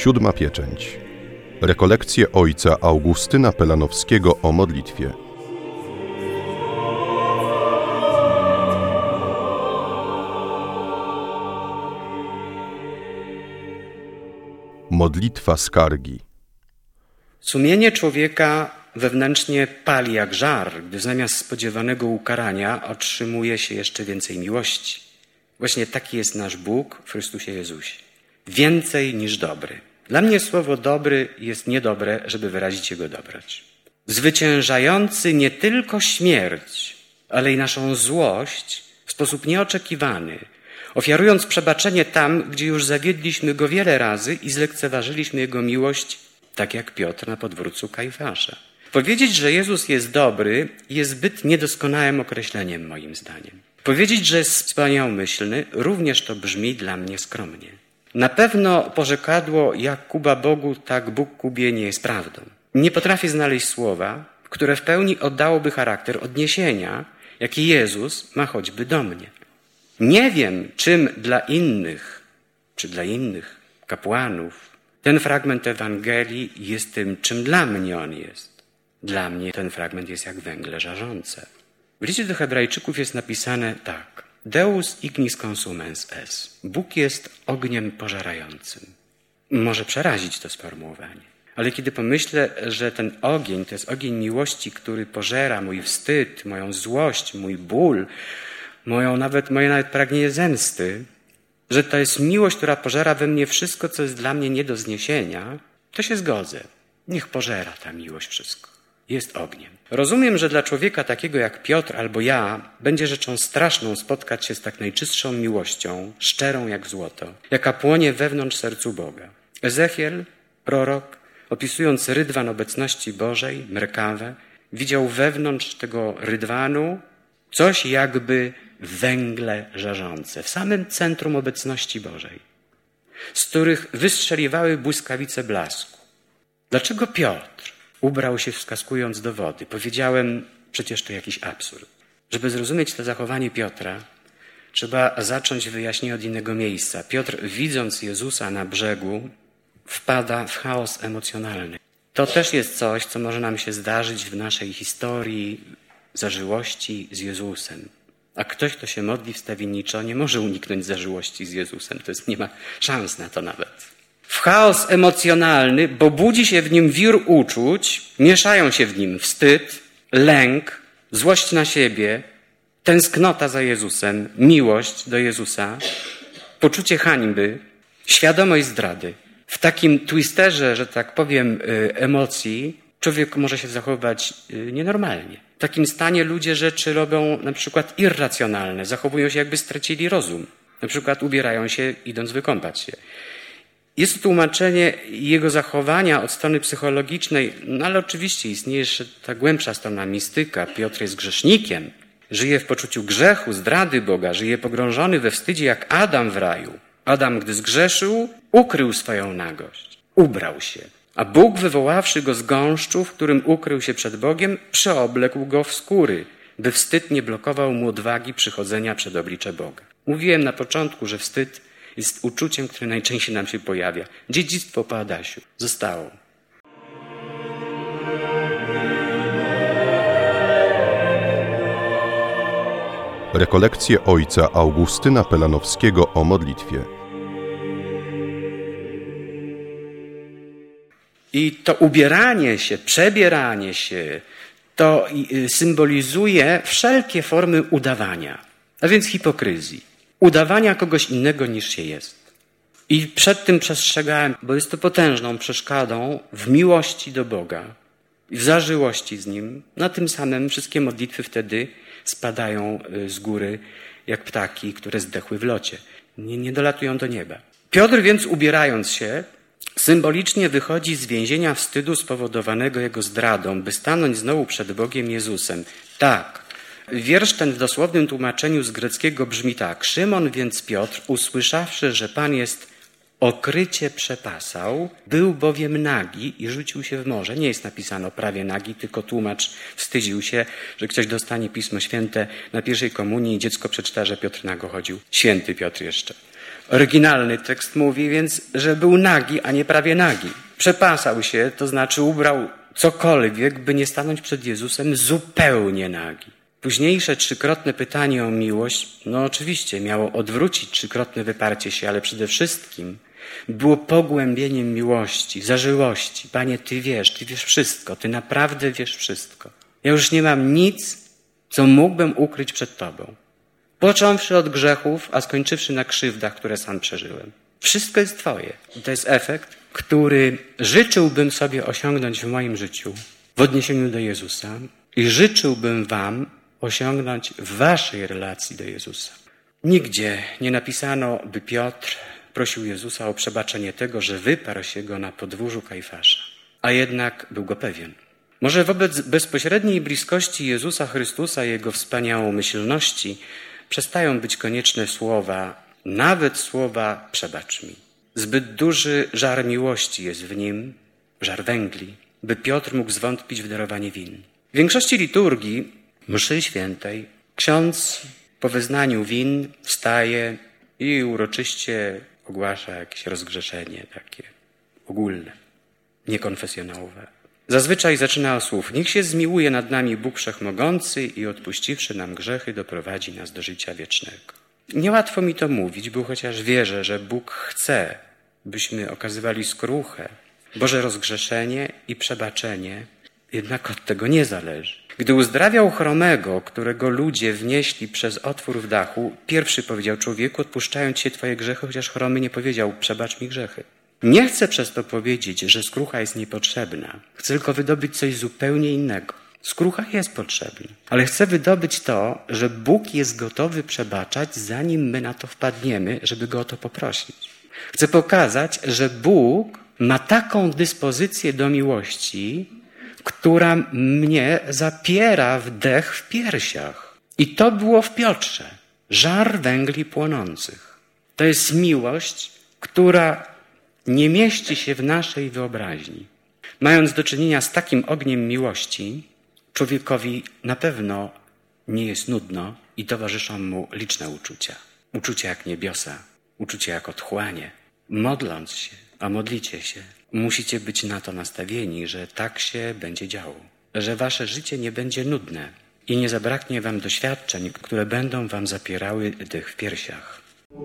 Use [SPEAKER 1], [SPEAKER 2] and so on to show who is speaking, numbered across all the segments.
[SPEAKER 1] Siódma pieczęć. Rekolekcje ojca Augustyna Pelanowskiego o modlitwie. Modlitwa skargi.
[SPEAKER 2] Sumienie człowieka wewnętrznie pali jak żar, gdy zamiast spodziewanego ukarania otrzymuje się jeszcze więcej miłości. Właśnie taki jest nasz Bóg w Chrystusie Jezusie. Więcej niż dobry. Dla mnie słowo dobry jest niedobre, żeby wyrazić Jego dobroć. Zwyciężający nie tylko śmierć, ale i naszą złość w sposób nieoczekiwany, ofiarując przebaczenie tam, gdzie już zawiedliśmy Go wiele razy i zlekceważyliśmy Jego miłość, tak jak Piotr na podwórcu Kajfasza. Powiedzieć, że Jezus jest dobry, jest zbyt niedoskonałym określeniem moim zdaniem. Powiedzieć, że jest wspaniałomyślny, również to brzmi dla mnie skromnie. Na pewno porzekadło jak Kuba Bogu, tak Bóg Kubie nie jest prawdą. Nie potrafię znaleźć słowa, które w pełni oddałoby charakter odniesienia, jaki Jezus ma choćby do mnie. Nie wiem, czym dla innych, czy dla innych kapłanów ten fragment Ewangelii jest tym, czym dla mnie on jest. Dla mnie ten fragment jest jak węgle żarzące. W liście do Hebrajczyków jest napisane tak. Deus ignis consumens es. Bóg jest ogniem pożerającym. Może przerazić to sformułowanie. Ale kiedy pomyślę, że ten ogień to jest ogień miłości, który pożera mój wstyd, moją złość, mój ból, moje nawet pragnienie zemsty, że to jest miłość, która pożera we mnie wszystko, co jest dla mnie nie do zniesienia, to się zgodzę. Niech pożera ta miłość wszystko. Jest ogniem. Rozumiem, że dla człowieka takiego jak Piotr albo ja będzie rzeczą straszną spotkać się z tak najczystszą miłością, szczerą jak złoto, jaka płonie wewnątrz sercu Boga. Ezechiel, prorok, opisując rydwan obecności Bożej, mrkawę, widział wewnątrz tego rydwanu coś jakby węgle żarzące, w samym centrum obecności Bożej, z których wystrzeliwały błyskawice blasku. Dlaczego Piotr ubrał się wskazkując do wody? Powiedziałem, przecież to jakiś absurd. Żeby zrozumieć to zachowanie Piotra, trzeba zacząć wyjaśnienie od innego miejsca. Piotr, widząc Jezusa na brzegu, wpada w chaos emocjonalny. To też jest coś, co może nam się zdarzyć w naszej historii zażyłości z Jezusem. A ktoś, kto się modli wstawienniczo, nie może uniknąć zażyłości z Jezusem. Nie ma szans na to nawet. W chaos emocjonalny, bo budzi się w nim wir uczuć, mieszają się w nim wstyd, lęk, złość na siebie, tęsknota za Jezusem, miłość do Jezusa, poczucie hańby, świadomość zdrady. W takim twisterze, że tak powiem, emocji, człowiek może się zachowywać nienormalnie. W takim stanie ludzie rzeczy robią na przykład irracjonalne, zachowują się jakby stracili rozum. Na przykład ubierają się idąc wykąpać się. Jest to tłumaczenie jego zachowania od strony psychologicznej, no ale oczywiście istnieje jeszcze ta głębsza strona mistyka. Piotr jest grzesznikiem, żyje w poczuciu grzechu, zdrady Boga, żyje pogrążony we wstydzie jak Adam w raju. Adam, gdy zgrzeszył, ukrył swoją nagość, ubrał się. A Bóg, wywoławszy go z gąszczu, w którym ukrył się przed Bogiem, przeoblekł go w skóry, by wstyd nie blokował mu odwagi przychodzenia przed oblicze Boga. Mówiłem na początku, że wstyd jest uczuciem, które najczęściej nam się pojawia. Dziedzictwo po Adasiu zostało.
[SPEAKER 1] Rekolekcje ojca Augustyna Pelanowskiego o modlitwie.
[SPEAKER 2] I to ubieranie się, przebieranie się, to symbolizuje wszelkie formy udawania, a więc hipokryzji. Udawania kogoś innego niż się jest. I przed tym przestrzegałem, bo jest to potężną przeszkodą w miłości do Boga i w zażyłości z Nim. Na tym samym wszystkie modlitwy wtedy spadają z góry jak ptaki, które zdechły w locie. Nie dolatują do nieba. Piotr więc, ubierając się, symbolicznie wychodzi z więzienia wstydu spowodowanego jego zdradą, by stanąć znowu przed Bogiem Jezusem. Tak. Wiersz ten w dosłownym tłumaczeniu z greckiego brzmi tak. Szymon więc Piotr, usłyszawszy, że Pan jest okrycie przepasał, był bowiem nagi i rzucił się w morze. Nie jest napisano prawie nagi, tylko tłumacz wstydził się, że ktoś dostanie Pismo Święte na pierwszej komunii i dziecko przeczyta, że Piotr nago chodził. Święty Piotr jeszcze. Oryginalny tekst mówi więc, że był nagi, a nie prawie nagi. Przepasał się, to znaczy ubrał cokolwiek, by nie stanąć przed Jezusem zupełnie nagi. Późniejsze trzykrotne pytanie o miłość, no oczywiście miało odwrócić trzykrotne wyparcie się, ale przede wszystkim było pogłębieniem miłości, zażyłości. Panie, Ty wiesz wszystko, Ty naprawdę wiesz wszystko. Ja już nie mam nic, co mógłbym ukryć przed Tobą. Począwszy od grzechów, a skończywszy na krzywdach, które sam przeżyłem. Wszystko jest Twoje. I to jest efekt, który życzyłbym sobie osiągnąć w moim życiu w odniesieniu do Jezusa i życzyłbym Wam osiągnąć w Waszej relacji do Jezusa. Nigdzie nie napisano, by Piotr prosił Jezusa o przebaczenie tego, że wyparł się go na podwórzu Kajfasza. A jednak był go pewien. Może wobec bezpośredniej bliskości Jezusa Chrystusa i Jego wspaniałomyślności przestają być konieczne słowa, nawet słowa przebacz mi. Zbyt duży żar miłości jest w nim, żar węgli, by Piotr mógł zwątpić w darowanie win. W większości liturgii mszy świętej ksiądz po wyznaniu win wstaje i uroczyście ogłasza jakieś rozgrzeszenie takie ogólne, niekonfesjonałowe. Zazwyczaj zaczyna od słów: niech się zmiłuje nad nami Bóg Wszechmogący i odpuściwszy nam grzechy doprowadzi nas do życia wiecznego. Niełatwo mi to mówić, bo chociaż wierzę, że Bóg chce, byśmy okazywali skruchę, Boże rozgrzeszenie i przebaczenie jednak od tego nie zależy. Gdy uzdrawiał chromego, którego ludzie wnieśli przez otwór w dachu, pierwszy powiedział: człowieku, odpuszczają ci się twoje grzechy, chociaż chromy nie powiedział: przebacz mi grzechy. Nie chcę przez to powiedzieć, że skrucha jest niepotrzebna. Chcę tylko wydobyć coś zupełnie innego. Skrucha jest potrzebna, ale chcę wydobyć to, że Bóg jest gotowy przebaczać, zanim my na to wpadniemy, żeby Go o to poprosić. Chcę pokazać, że Bóg ma taką dyspozycję do miłości, która mnie zapiera wdech w piersiach. I to było w Piotrze. Żar węgli płonących. To jest miłość, która nie mieści się w naszej wyobraźni. Mając do czynienia z takim ogniem miłości, człowiekowi na pewno nie jest nudno i towarzyszą mu liczne uczucia. Uczucia jak niebiosa, uczucia jak otchłanie. Modląc się, a modlicie się, musicie być na to nastawieni, że tak się będzie działo. Że wasze życie nie będzie nudne i nie zabraknie wam doświadczeń, które będą wam zapierały dych w piersiach.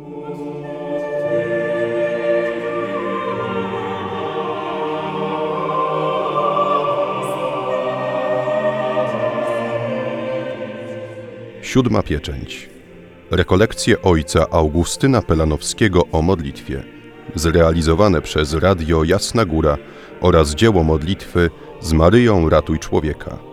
[SPEAKER 1] Siódma pieczęć. Rekolekcje ojca Augustyna Pelanowskiego o modlitwie, zrealizowane przez Radio Jasna Góra oraz dzieło modlitwy z Maryją Ratuj Człowieka.